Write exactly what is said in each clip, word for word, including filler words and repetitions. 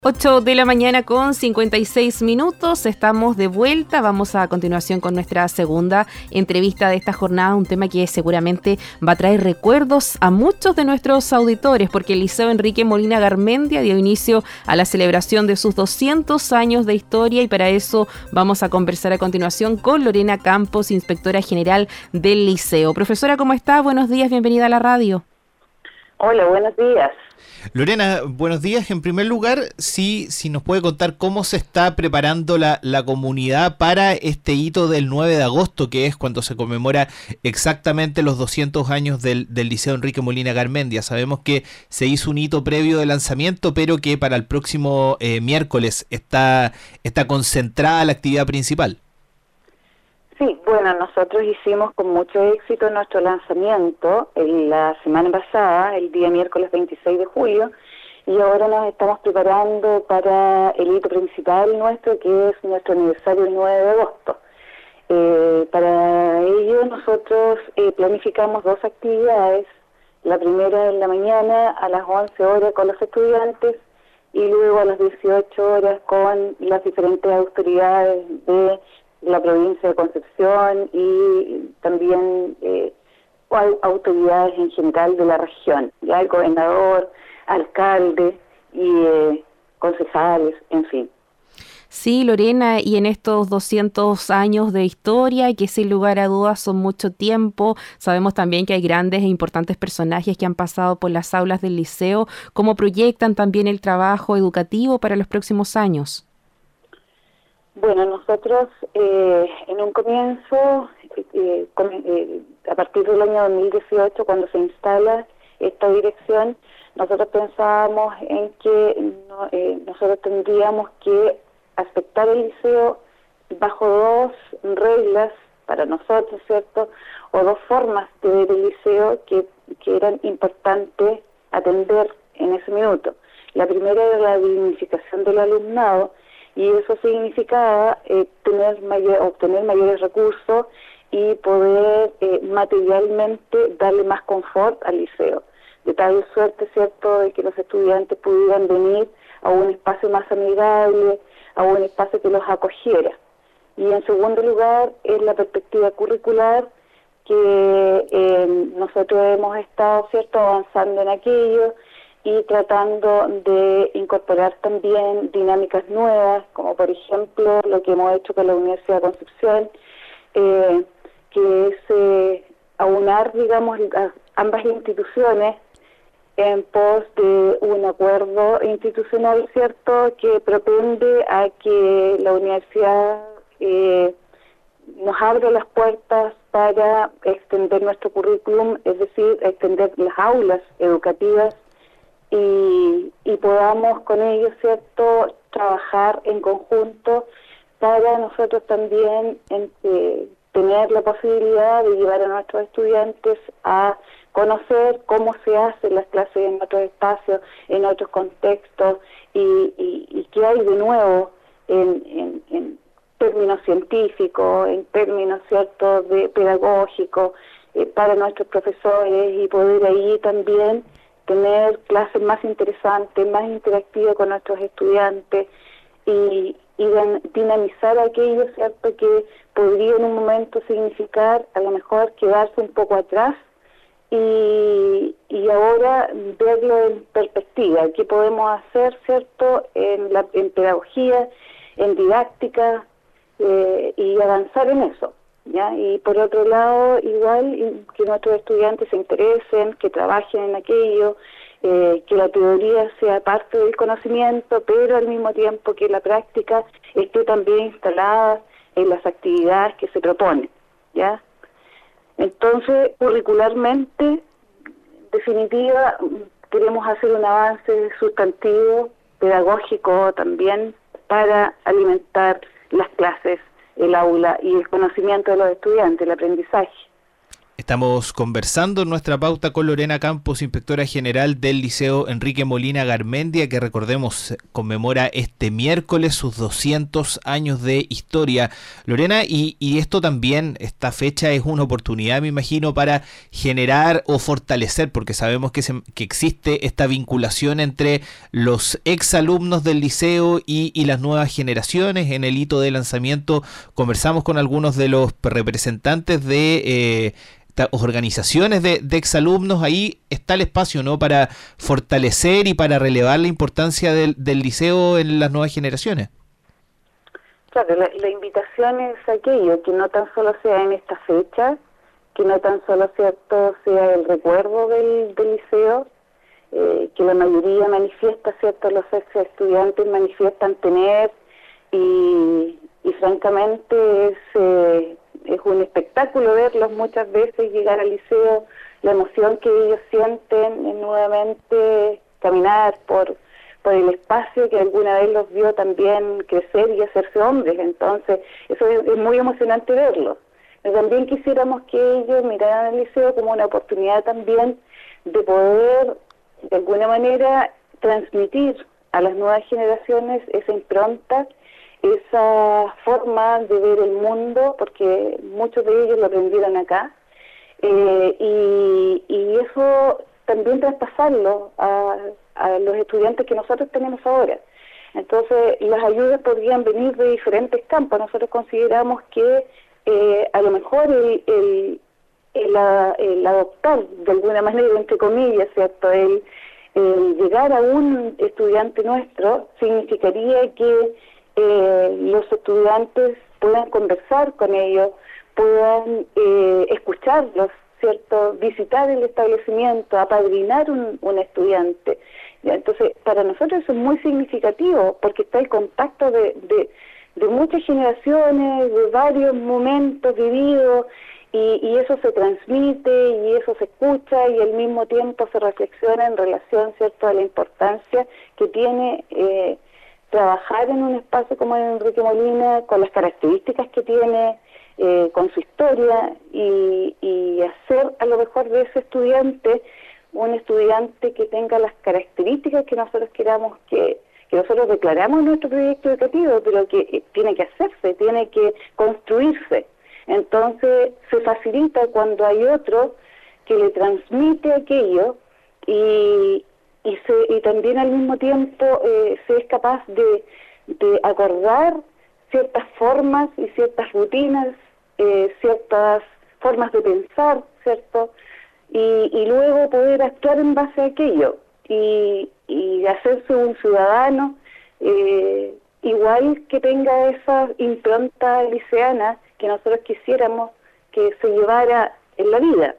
ocho de la mañana con cincuenta y seis minutos, estamos de vuelta, vamos a continuación con nuestra segunda entrevista de esta jornada, un tema que seguramente va a traer recuerdos a muchos de nuestros auditores, porque el Liceo Enrique Molina Garmendia dio inicio a la celebración de sus doscientos años de historia y para eso vamos a conversar a continuación con Lorena Campos, inspectora general del Liceo. Profesora, ¿cómo está? Buenos días, bienvenida a la radio. Hola, buenos días. Lorena, buenos días. En primer lugar, sí, si nos puede contar cómo se está preparando la, la comunidad para este hito del nueve de agosto, que es cuando se conmemora exactamente los doscientos años del, del Liceo Enrique Molina Garmendia. Sabemos que se hizo un hito previo de lanzamiento, pero que para el próximo eh, miércoles está, está concentrada la actividad principal. Sí, bueno, nosotros hicimos con mucho éxito nuestro lanzamiento en la semana pasada, el día miércoles veintiséis de julio, y ahora nos estamos preparando para el hito principal nuestro, que es nuestro aniversario el nueve de agosto. Eh, para ello nosotros eh, planificamos dos actividades, la primera en la mañana a las once horas con los estudiantes y luego a las dieciocho horas con las diferentes autoridades de la provincia de Concepción y también eh, autoridades en general de la región, ya el gobernador, alcalde y eh, concejales, en fin. Sí, Lorena, y en estos doscientos años de historia, que sin lugar a dudas son mucho tiempo, sabemos también que hay grandes e importantes personajes que han pasado por las aulas del liceo. ¿Cómo proyectan también el trabajo educativo para los próximos años? Bueno, nosotros eh, en un comienzo, eh, con, eh, a partir del año dos mil dieciocho, cuando se instala esta dirección, nosotros pensábamos en que no, eh, nosotros tendríamos que aspectar el liceo bajo dos reglas para nosotros, ¿cierto? O dos formas de ver el liceo que, que eran importantes atender en ese minuto. La primera era la dignificación del alumnado, y eso significaba eh, tener mayor, obtener mayores recursos y poder eh, materialmente darle más confort al liceo, de tal suerte, cierto, de que los estudiantes pudieran venir a un espacio más amigable, a un espacio que los acogiera. Y en segundo lugar es la perspectiva curricular, que eh, nosotros hemos estado, cierto, avanzando en aquello y tratando de incorporar también dinámicas nuevas, como por ejemplo lo que hemos hecho con la Universidad de Concepción, eh, que es eh, aunar, digamos, las, ambas instituciones en pos de un acuerdo institucional, ¿cierto?, que propende a que la universidad eh, nos abra las puertas para extender nuestro currículum, es decir, extender las aulas educativas, Y, y podamos con ellos, ¿cierto?, trabajar en conjunto para nosotros también en, eh, tener la posibilidad de llevar a nuestros estudiantes a conocer cómo se hacen las clases en otros espacios, en otros contextos y, y, y qué hay de nuevo en, en, en términos científicos, en términos, ¿cierto?, de pedagógicos eh, para nuestros profesores y poder ahí también tener clases más interesantes, más interactivas con nuestros estudiantes y, y dinamizar aquello, ¿cierto?, que podría en un momento significar a lo mejor quedarse un poco atrás y, y ahora verlo en perspectiva, qué podemos hacer, ¿cierto?, en, la, en pedagogía, en didáctica eh, y avanzar en eso. ¿Ya? Y por otro lado, igual que nuestros estudiantes se interesen, que trabajen en aquello, eh, que la teoría sea parte del conocimiento, pero al mismo tiempo que la práctica esté también instalada en las actividades que se proponen, ¿ya? Entonces, curricularmente, en definitiva, queremos hacer un avance sustantivo, pedagógico también, para alimentar las clases, el aula y el conocimiento de los estudiantes, el aprendizaje. Estamos conversando en nuestra pauta con Lorena Campos, inspectora general del Liceo Enrique Molina Garmendia, que recordemos conmemora este miércoles sus doscientos años de historia. Lorena, y, y esto también, esta fecha es una oportunidad, me imagino, para generar o fortalecer, porque sabemos que, se, que existe esta vinculación entre los exalumnos del liceo y, y las nuevas generaciones. En el hito de lanzamiento conversamos con algunos de los representantes de eh, organizaciones de, de exalumnos. Ahí está el espacio, ¿no?, para fortalecer y para relevar la importancia del, del liceo en las nuevas generaciones. Claro, la, la invitación es aquello, que no tan solo sea en esta fecha, que no tan solo cierto sea el recuerdo del, del liceo, eh, que la mayoría manifiesta, cierto, los ex estudiantes manifiestan tener, y, y francamente es... Eh, Es un espectáculo verlos muchas veces llegar al liceo, la emoción que ellos sienten en nuevamente caminar por, por el espacio que alguna vez los vio también crecer y hacerse hombres. Entonces, eso es, es muy emocionante verlos. Pero también quisiéramos que ellos miraran al liceo como una oportunidad también de poder, de alguna manera, transmitir a las nuevas generaciones esa impronta, esa forma de ver el mundo, porque muchos de ellos lo aprendieron acá, eh, y, y eso también traspasarlo a, a los estudiantes que nosotros tenemos ahora. Entonces, las ayudas podrían venir de diferentes campos. Nosotros consideramos que eh, a lo mejor el, el, el, el adoptar, de alguna manera, entre comillas, ¿cierto?, el, el llegar a un estudiante nuestro significaría que Eh, los estudiantes puedan conversar con ellos, puedan eh, escucharlos, ¿cierto?, visitar el establecimiento, apadrinar un, un estudiante. Entonces, para nosotros eso es muy significativo, porque está el contacto de, de, de muchas generaciones, de varios momentos vividos, y, y eso se transmite, y eso se escucha, y al mismo tiempo se reflexiona en relación, ¿cierto?, a la importancia que tiene eh, trabajar en un espacio como el Enrique Molina, con las características que tiene, eh, con su historia, y, y hacer a lo mejor de ese estudiante un estudiante que tenga las características que nosotros queramos, que, que nosotros declaramos en nuestro proyecto educativo, pero que eh, tiene que hacerse, tiene que construirse. Entonces se facilita cuando hay otro que le transmite aquello, y Y, se, y también al mismo tiempo eh, se es capaz de, de acordar ciertas formas y ciertas rutinas, eh, ciertas formas de pensar, ¿cierto? Y, y luego poder actuar en base a aquello y, y hacerse un ciudadano eh, igual, que tenga esa impronta liceana que nosotros quisiéramos que se llevara en la vida.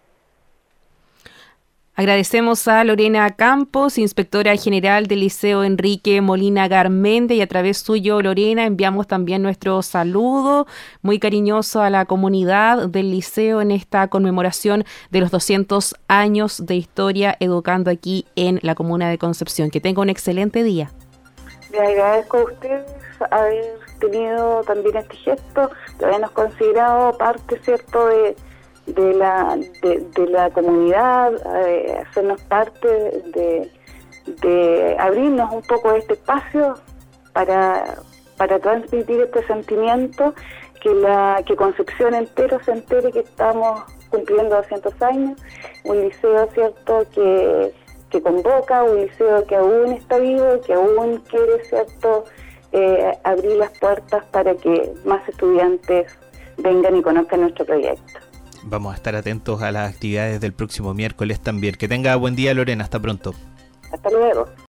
Agradecemos a Lorena Campos, inspectora general del Liceo Enrique Molina Garmendia, y a través suyo, Lorena, enviamos también nuestro saludo muy cariñoso a la comunidad del liceo en esta conmemoración de los doscientos años de historia educando aquí en la comuna de Concepción. Que tenga un excelente día. Le agradezco a ustedes haber tenido también este gesto, de habernos considerado parte, ¿cierto?, de de la de, de la comunidad, eh, hacernos parte de, de abrirnos un poco a este espacio para para transmitir este sentimiento, que la que Concepción entero se entere que estamos cumpliendo doscientos años, un liceo, cierto, que que convoca, un liceo que aún está vivo, que aún quiere, cierto, eh, abrir las puertas para que más estudiantes vengan y conozcan nuestro proyecto. Vamos a estar atentos a las actividades del próximo miércoles también. Que tenga buen día, Lorena. Hasta pronto. Hasta luego.